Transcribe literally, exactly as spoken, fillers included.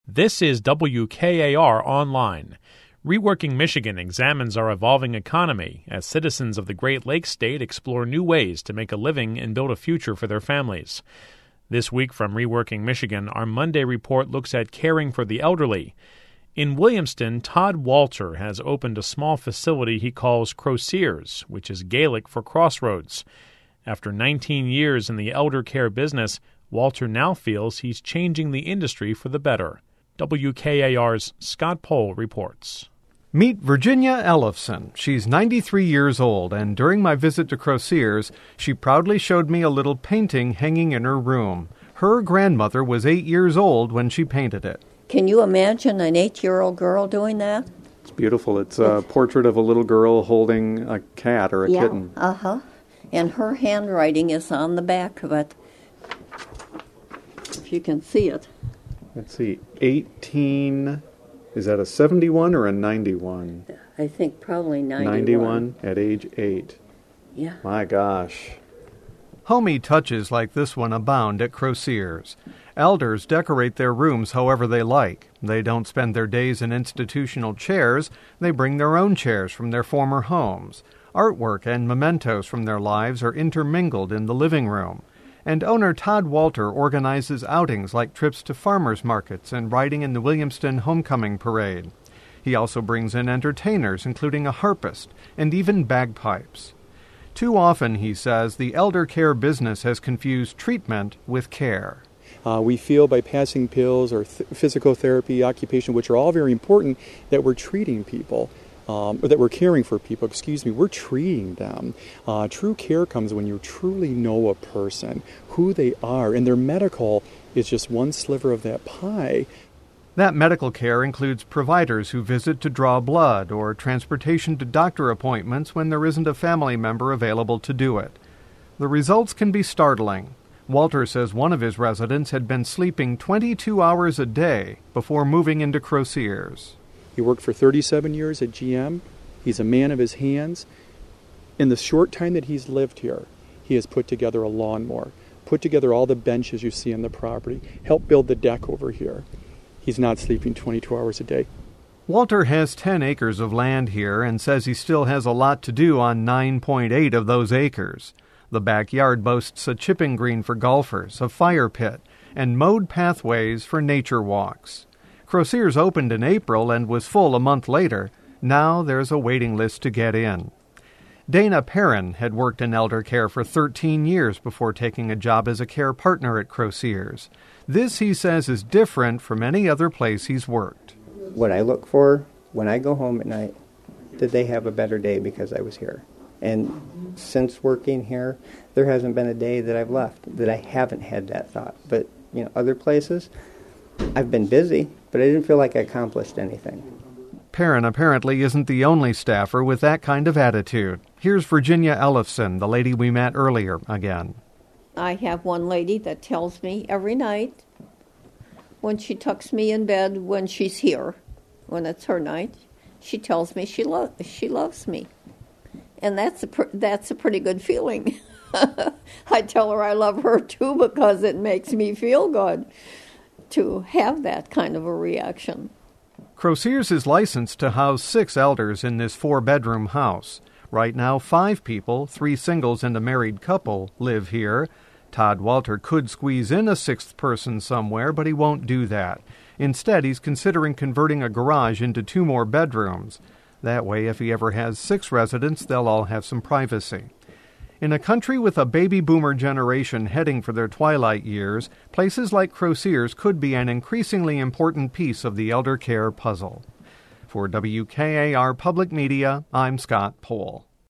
This is W K A R Online. Reworking Michigan examines our evolving economy as citizens of the Great Lakes state explore new ways to make a living and build a future for their families. This week from Reworking Michigan, our Monday report looks at caring for the elderly. In Williamston, Todd Walter has opened a small facility he calls Crosiers, which is Gaelic for crossroads. After nineteen years in the elder care business, Walter now feels he's changing the industry for the better. W K A R's Scott Pohl reports. Meet Virginia Ellefson. She's ninety-three years old, and during my visit to Crosiers, she proudly showed me a little painting hanging in her room. Her grandmother was eight years old when she painted it. Can you imagine an eight-year-old girl doing that? It's beautiful. It's a portrait of a little girl holding a cat or a yeah, kitten. Uh-huh. And her handwriting is on the back of it, if you can see it. Let's see, eighteen, is that a seventy-one or a ninety-one? I think probably ninety-one. ninety-one at age eight. Yeah. My gosh. Homey touches like this one abound at Crosiers. Elders decorate their rooms however they like. They don't spend their days in institutional chairs. They bring their own chairs from their former homes. Artwork and mementos from their lives are intermingled in the living room. And owner Todd Walter organizes outings like trips to farmers markets and riding in the Williamston Homecoming Parade. He also brings in entertainers, including a harpist, and even bagpipes. Too often, he says, the elder care business has confused treatment with care. Uh, we feel by passing pills or th- physical therapy, occupation, which are all very important, that we're treating people. Um, or that we're caring for people, excuse me, we're treating them. Uh, true care comes when you truly know a person, who they are, and their medical is just one sliver of that pie. That medical care includes providers who visit to draw blood or transportation to doctor appointments when there isn't a family member available to do it. The results can be startling. Walter says one of his residents had been sleeping twenty-two hours a day before moving into Crosiers. He worked for thirty-seven years at G M. He's a man of his hands. In the short time that he's lived here, he has put together a lawnmower, put together all the benches you see on the property, helped build the deck over here. He's not sleeping twenty-two hours a day. Walter has ten acres of land here and says he still has a lot to do on nine point eight of those acres. The backyard boasts a chipping green for golfers, a fire pit, and mowed pathways for nature walks. Crosiers opened in April and was full a month later. Now there's a waiting list to get in. Dana Perrin had worked in elder care for thirteen years before taking a job as a care partner at Crosiers. This, he says, is different from any other place he's worked. What I look for when I go home at night, did they have a better day because I was here? And since working here, there hasn't been a day that I've left that I haven't had that thought. But, you know, other places, I've been busy, but I didn't feel like I accomplished anything. Perrin apparently isn't the only staffer with that kind of attitude. Here's Virginia Ellefson, the lady we met earlier, again. I have one lady that tells me every night when she tucks me in bed when she's here, when it's her night, she tells me she, lo- she loves me. And that's a, pr- that's a pretty good feeling. I tell her I love her too because it makes me feel good to have that kind of a reaction. Crosiers is licensed to house six elders in this four-bedroom house. Right now, five people, three singles and a married couple, live here. Todd Walter could squeeze in a sixth person somewhere, but he won't do that. Instead, he's considering converting a garage into two more bedrooms. That way, if he ever has six residents, they'll all have some privacy. In a country with a baby boomer generation heading for their twilight years, places like Crosiers could be an increasingly important piece of the elder care puzzle. For W K A R Public Media, I'm Scott Pohl.